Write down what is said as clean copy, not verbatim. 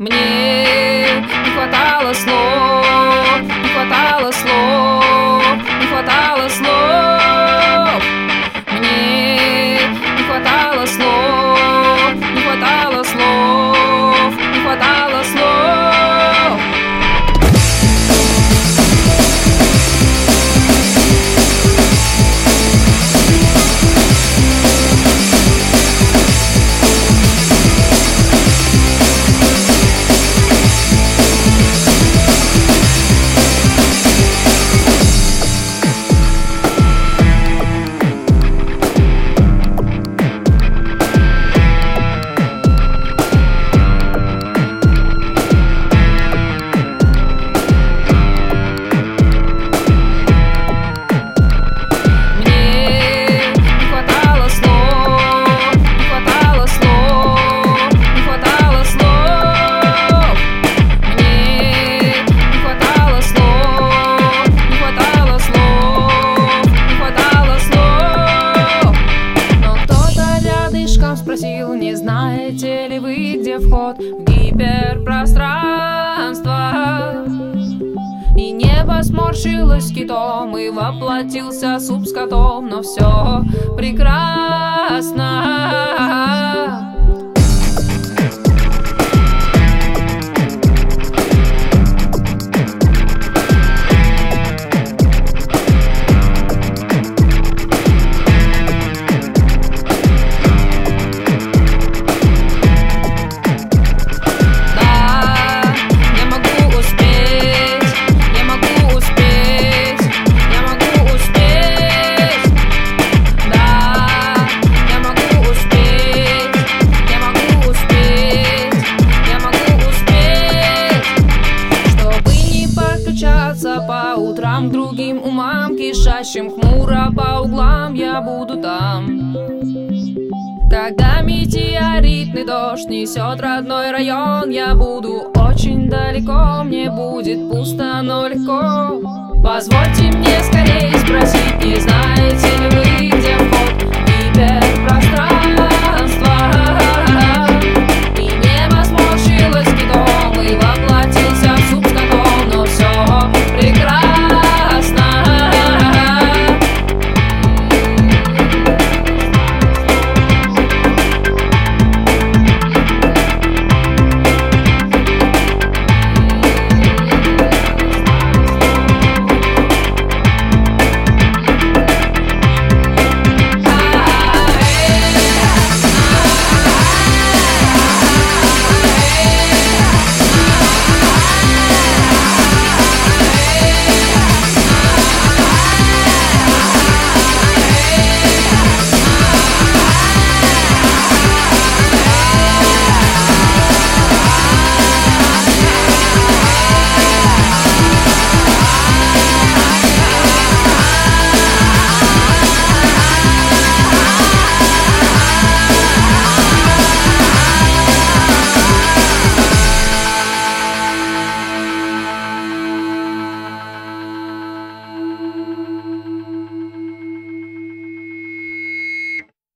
Мне не хватало слов, не хватало слов, не хватало слов. Мне не хватало слов, не хватало слов, не хватало слов. Спросил, не знаете ли вы, где вход в гиперпространство? И небо сморщилось китом, и воплотился суп с котом, но все прекрасно. По утрам к другим умам, кишащим хмуро по углам, я буду там. Когда метеоритный дождь несет родной район, я буду очень далеко, мне будет пусто, но легко. Позвольте мне скорее спросить, не знаете ли вы, где вход в гиперпространство?